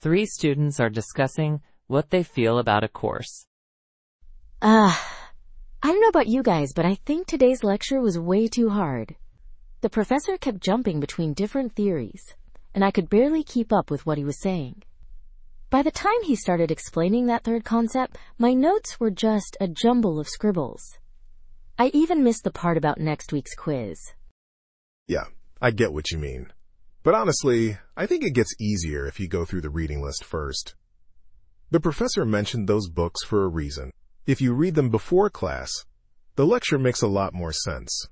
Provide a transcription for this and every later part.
Three students are discussing what they feel about a course. I don't know about you guys, but I think today's lecture was way too hard. The professor kept jumping between different theories, and I could barely keep up with what he was saying. By the time he started explaining that third concept, my notes were just a jumble of scribbles. I even missed the part about next week's quiz. Yeah, I get what you mean. But honestly, I think it gets easier if you go through the reading list first. The professor mentioned those books for a reason. If you read them before class, the lecture makes a lot more sense.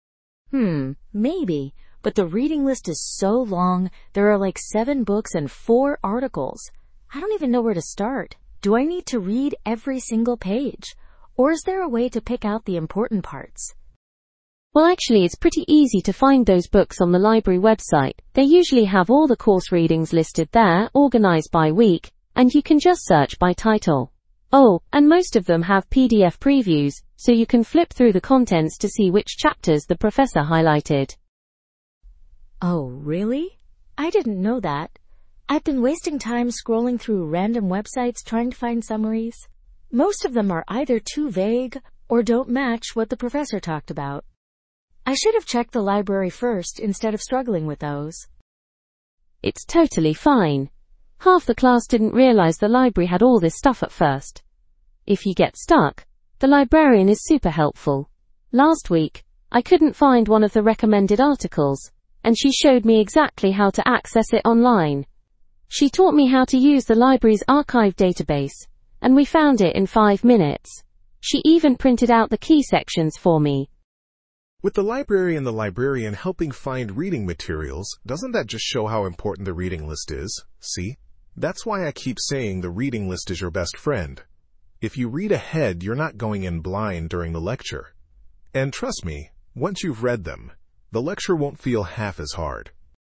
Maybe, but the reading list is so long. There are like 7 books and 4 articles. I don't even know where to start. Do I need to read every single page? Or is there a way to pick out the important parts? Well, actually, it's pretty easy to find those books on the library website. They usually have all the course readings listed there, organized by week, and you can just search by title. Oh, and most of them have PDF previews, so you can flip through the contents to see which chapters the professor highlighted. Oh, really? I didn't know that. I've been wasting time scrolling through random websites trying to find summaries. Most of them are either too vague or don't match what the professor talked about. I should have checked the library first instead of struggling with those. It's totally fine. Half the class didn't realize the library had all this stuff at first. If you get stuck, the librarian is super helpful. Last week, I couldn't find one of the recommended articles, and she showed me exactly how to access it online. She taught me how to use the library's archive database, and we found it in 5 minutes. She even printed out the key sections for me. With the library and the librarian helping find reading materials, doesn't that just show how important the reading list is? See? That's why I keep saying the reading list is your best friend. If you read ahead, you're not going in blind during the lecture. And trust me, once you've read them, the lecture won't feel half as hard.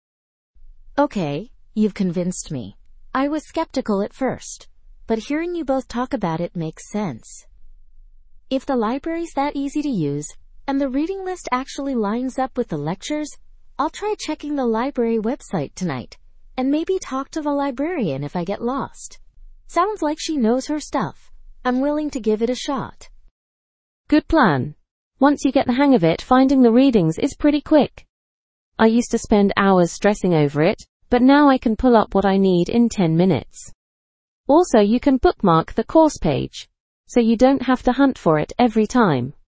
Okay, you've convinced me. I was skeptical at first, but hearing you both talk about it makes sense. If the library's that easy to use, and the reading list actually lines up with the lectures, I'll try checking the library website tonight, and maybe talk to the librarian if I get lost. Sounds like she knows her stuff. I'm willing to give it a shot. Good plan. Once you get the hang of it, finding the readings is pretty quick. I used to spend hours stressing over it, but now I can pull up what I need in 10 minutes. Also, you can bookmark the course page, so you don't have to hunt for it every time.